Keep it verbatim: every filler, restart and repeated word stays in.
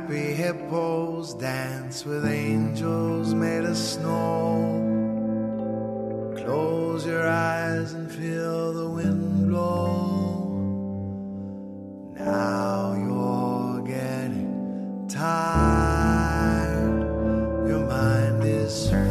Happy hippos dance with angels made of snow. Close your eyes and feel the wind blow. Now you're getting tired. Your mind is